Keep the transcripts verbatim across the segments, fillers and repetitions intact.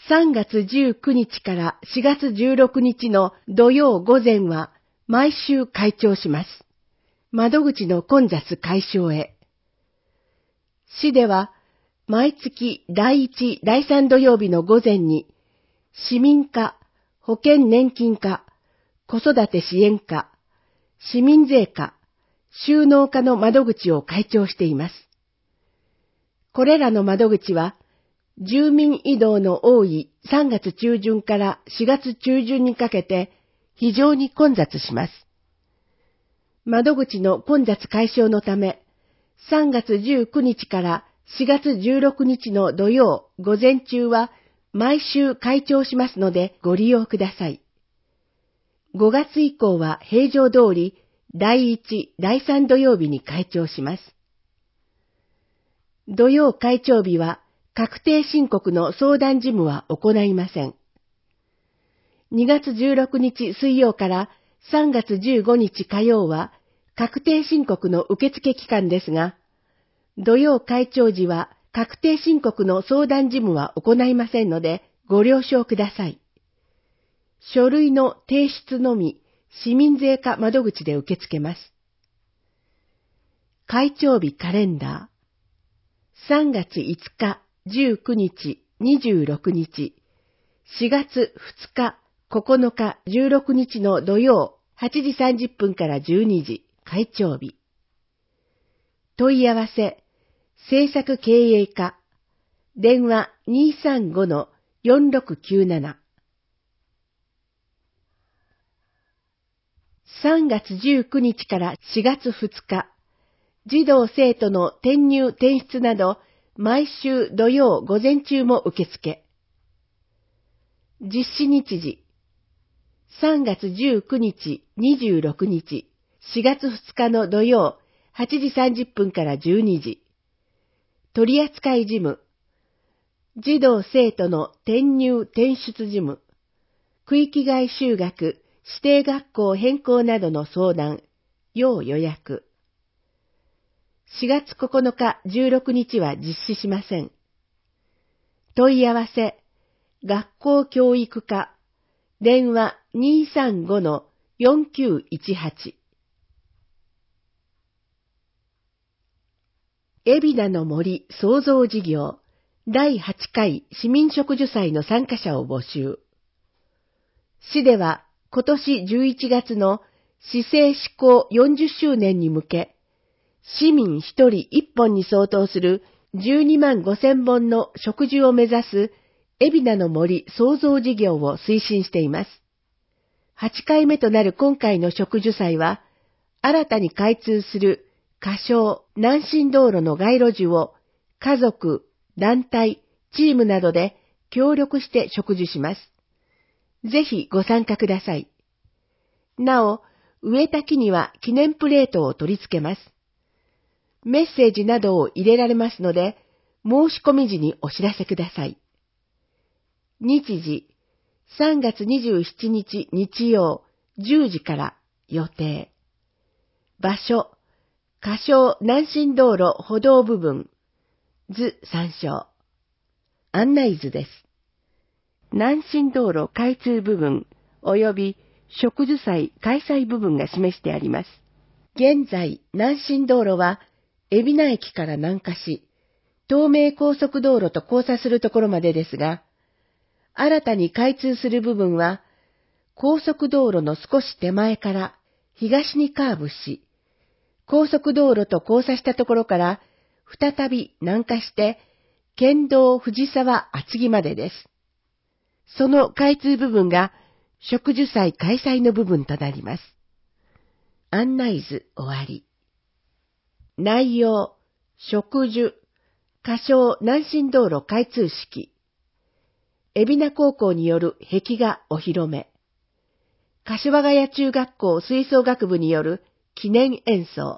さんがつじゅうくにちからしがつじゅうろくにちの土曜午前は毎週開庁します。窓口の混雑解消へ。市では毎月だいいち、だいさん土曜日の午前に市民課、保険年金課、子育て支援課、市民税課、収納課の窓口を開庁しています。これらの窓口は住民移動の多いさんがつちゅうじゅんからしがつちゅうじゅんにかけて非常に混雑します。窓口の混雑解消のため、さんがつじゅうくにちからしがつじゅうろくにちの土曜午前中は毎週開庁しますのでご利用ください。ごがつ以降は平常通りだいいち、だいさん土曜日に開庁します。土曜開庁日は確定申告の相談事務は行いません。にがつじゅうろくにち水曜からさんがつじゅうごにち火曜は確定申告の受付期間ですが、土曜開庁時は確定申告の相談事務は行いませんのでご了承ください。書類の提出のみ市民税課窓口で受け付けます。開庁日カレンダー。さんがついつか、じゅうくにち、にじゅうろくにち、しがつふつか、ここのか、じゅうろくにちの土曜、はちじさんじゅっぷんからじゅうにじ、開庁日。問い合わせ、政策経営課、電話 にーさんごのよんろくきゅうなな。さんがつじゅうくにちからしがつふつか、児童生徒の転入転出など、毎週土曜午前中も受付。実施日時。さんがつじゅうくにち、にじゅうろくにち、しがつふつかの土曜、はちじさんじゅっぷんからじゅうにじ。取扱事務。児童生徒の転入転出事務。区域外就学、指定学校変更などの相談、要予約。しがつここのか、じゅうろくにちは実施しません。問い合わせ、学校教育課、電話 にーさんごのよんきゅういちはち。海老名の森創造事業だいはちかい市民植樹祭の参加者を募集。市では今年じゅういちがつの市政施行よんじゅっしゅうねんに向け、市民ひとりいっぽんに相当するじゅうにまんごせんぼんの植樹を目指す海老名の森創造事業を推進しています。はちかいめとなる今回の植樹祭は、新たに開通する仮称南進道路の街路樹を家族、団体、チームなどで協力して植樹します。ぜひご参加ください。なお、植えた木には記念プレートを取り付けます。メッセージなどを入れられますので、申し込み時にお知らせください。日時、さんがつにじゅうしちにち日曜じゅうじから予定。場所、仮称南進道路歩道部分、図参照。案内図です。南進道路開通部分及び植樹祭開催部分が示してあります。現在、南進道路は海老名駅から南下し、東名高速道路と交差するところまでですが、新たに開通する部分は、高速道路の少し手前から東にカーブし、高速道路と交差したところから再び南下して、県道藤沢厚木までです。その開通部分が植樹祭開催の部分となります。案内図終わり。内容、植樹、仮称南進道路開通式。海老名高校による壁画お披露目。柏ヶ谷中学校吹奏楽部による記念演奏。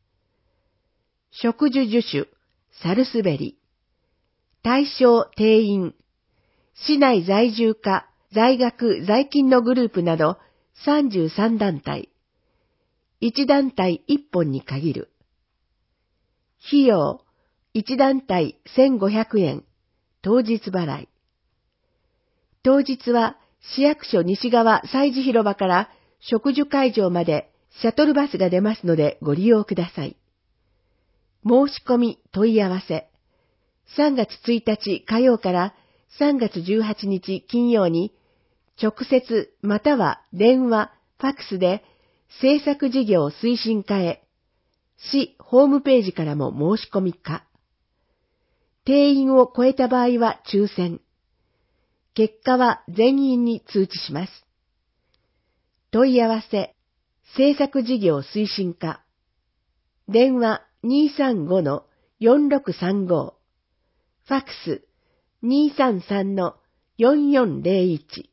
植樹樹種、サルスベリ。対象定員。市内在住か在学在勤のグループなどさんじゅうさんだんたい。いちだんたいいっぽんに限る。費用、いちだんたいせんごひゃくえん、当日払い。 当日は市役所西側祭事広場から植樹会場までシャトルバスが出ますのでご利用ください。申し込み問い合わせ。さんがつついたち火曜からさんがつじゅうはちにち金曜に直接または電話、ファックスで政策事業推進課へ、市ホームページからも申し込みか。定員を超えた場合は抽選。結果は全員に通知します。問い合わせ、政策事業推進課。電話 にーさんごのよんろくさんご。ファックス にーさんさんのよんよんゼロいち。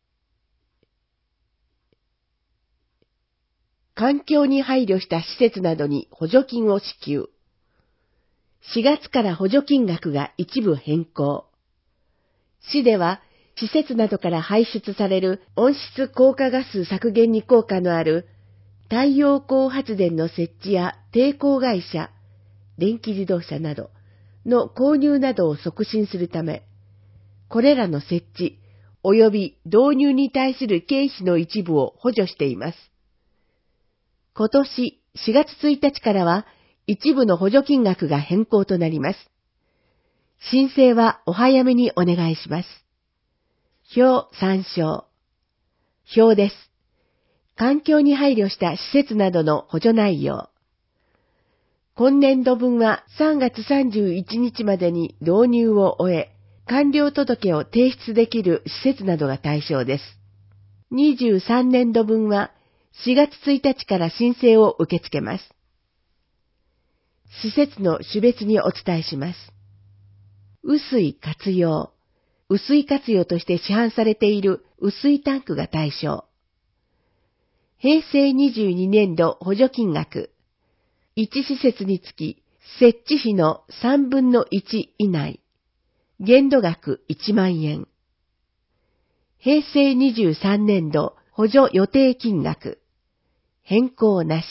環境に配慮した施設などに補助金を支給。しがつから補助金額が一部変更。市では、施設などから排出される温室効果ガス削減に効果のある太陽光発電の設置や低効会社、電気自動車などの購入などを促進するため、これらの設置及び導入に対する経費の一部を補助しています。今年しがつついたちからは一部の補助金額が変更となります。申請はお早めにお願いします。表参照。表です。環境に配慮した施設などの補助内容。今年度分はさんがつさんじゅういちにちまでに導入を終え、完了届を提出できる施設などが対象です。にじゅうさんねんど分はしがつついたちから申請を受け付けます。施設の種別にお伝えします。雨水活用。雨水活用として市販されている雨水タンクが対象。へいせいにじゅうにねんど補助金額。いち施設につき設置費のさんぶんのいち以内。限度額いちまんえん。へいせいにじゅうさんねんど補助予定金額。変更なし。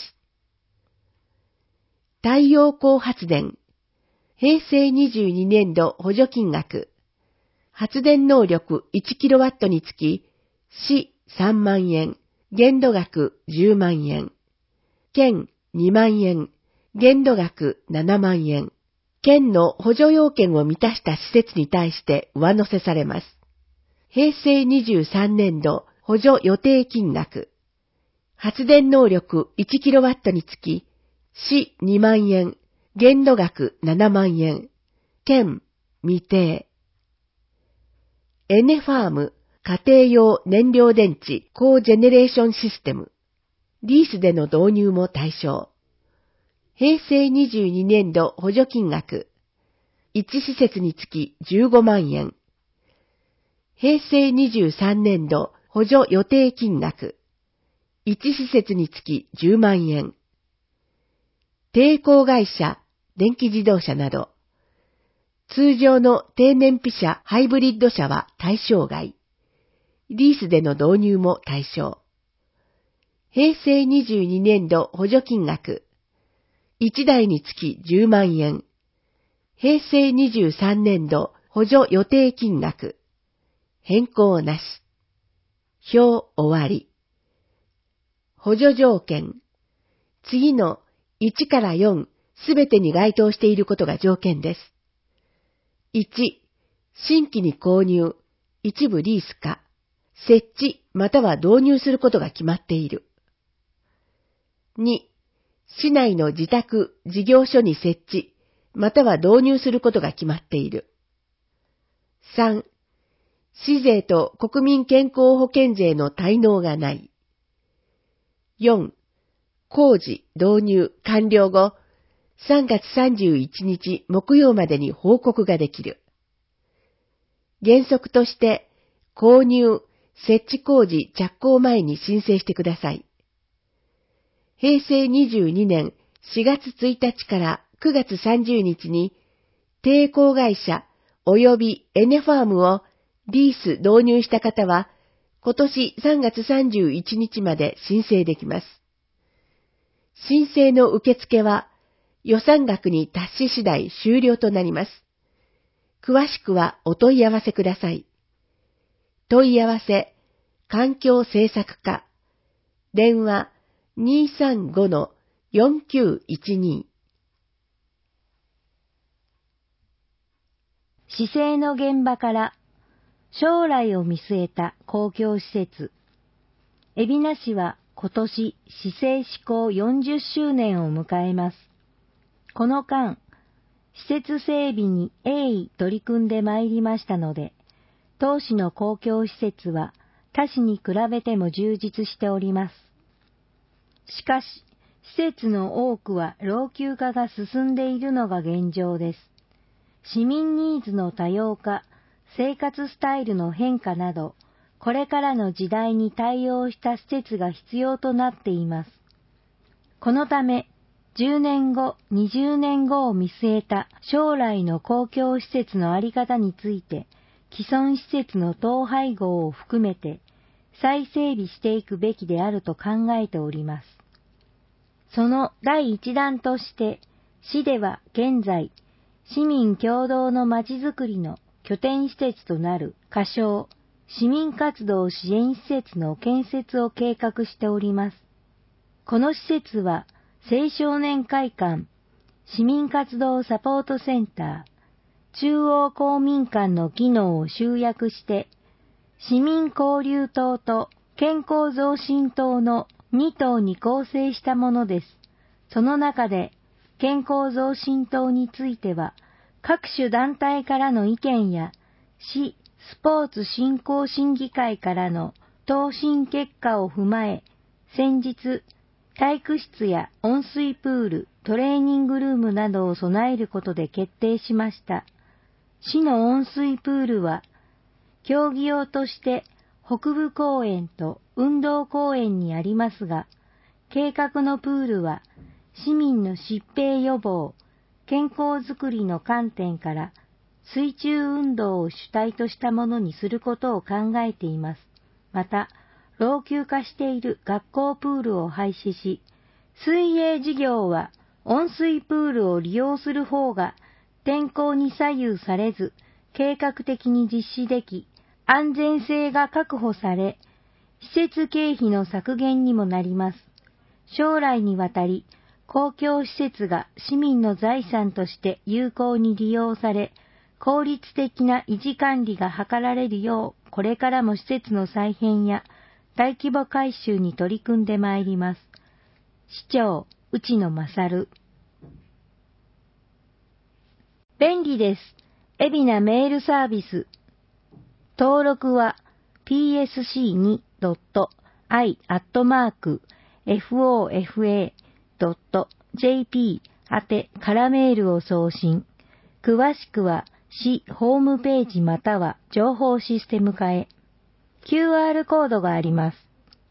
太陽光発電。へいせいにじゅうにねんど補助金額。発電能力いちキロワットにつき、市さんまんえん、限度額じゅうまんえん。県にまんえん、限度額ななまんえん。県の補助要件を満たした施設に対して上乗せされます。へいせいにじゅうさんねんど補助予定金額。発電能力いちキロワットにつき、市にまんえん、限度額ななまんえん。県未定。エネファーム家庭用燃料電池コージェネレーションシステム。リースでの導入も対象。へいせいにじゅうにねんど補助金額。いち施設につきじゅうごまんえん。へいせいにじゅうさんねんど補助予定金額。いち施設につきじゅうまんえん。低効会社、電気自動車など。通常の低燃費車ハイブリッド車は対象外。リースでの導入も対象。へいせいにじゅうにねんど補助金額。いちだいにつきじゅうまんえん。へいせいにじゅうさんねんど補助予定金額。変更なし。表終わり。補助条件。次のいちからよんすべてに該当していることが条件です。いち、新規に購入、一部リースか、設置または導入することが決まっている。に、市内の自宅、事業所に設置、または導入することが決まっている。さん、市税と国民健康保険税の滞納がない。よん、工事、導入、完了後、さんがつさんじゅういちにち木曜までに報告ができる。原則として、購入、設置工事着工前に申請してください。へいせいにじゅうにねんしがつついたちからくがつさんじゅうにちに、低効会社及びエネファームをリース導入した方は、今年さんがつさんじゅういちにちまで申請できます。申請の受付は、予算額に達し次第終了となります。詳しくはお問い合わせください。 問い合わせ、環境政策課、電話 にーさんごのよんきゅういちに。 市政の現場から将来を見据えた公共施設。海老名市は今年市政施行よんじゅっしゅうねんを迎えます。この間、施設整備に鋭意取り組んでまいりましたので、当市の公共施設は他市に比べても充実しております。しかし、施設の多くは老朽化が進んでいるのが現状です。市民ニーズの多様化、生活スタイルの変化など、これからの時代に対応した施設が必要となっています。このため、じゅうねんご、にじゅうねんごを見据えた将来の公共施設の在り方について、既存施設の統廃合を含めて再整備していくべきであると考えております。その第一弾として、市では現在、市民共同のまちづくりの拠点施設となる仮称、市民活動支援施設の建設を計画しております。この施設は、青少年会館、市民活動サポートセンター、中央公民館の機能を集約して、市民交流棟と健康増進棟のに棟に構成したものです。その中で、健康増進棟については、各種団体からの意見や、市スポーツ振興審議会からの答申結果を踏まえ、先日、体育室や温水プール、トレーニングルームなどを備えることで決定しました。市の温水プールは、競技用として北部公園と運動公園にありますが、計画のプールは市民の疾病予防、健康づくりの観点から水中運動を主体としたものにすることを考えています。また、老朽化している学校プールを廃止し、水泳事業は温水プールを利用する方が天候に左右されず、計画的に実施でき、安全性が確保され、施設経費の削減にもなります。将来にわたり、公共施設が市民の財産として有効に利用され、効率的な維持管理が図られるよう、これからも施設の再編や大規模改修に取り組んでまいります。市長、内野勝。便利です。海老名メールサービス。登録は ピーエスシーツードットアイ アットマーク エフオーエフエードットジェーピー 宛てからメールを送信。詳しくは市ホームページまたは情報システム課へ。キューアール コードがあります。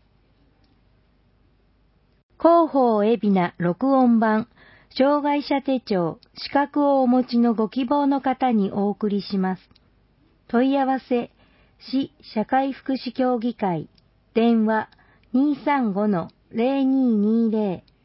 広報海老名録音版障害者手帳資格をお持ちのご希望の方にお送りします。問い合わせ市社会福祉協議会電話 にーさんごのゼロにーにーゼロ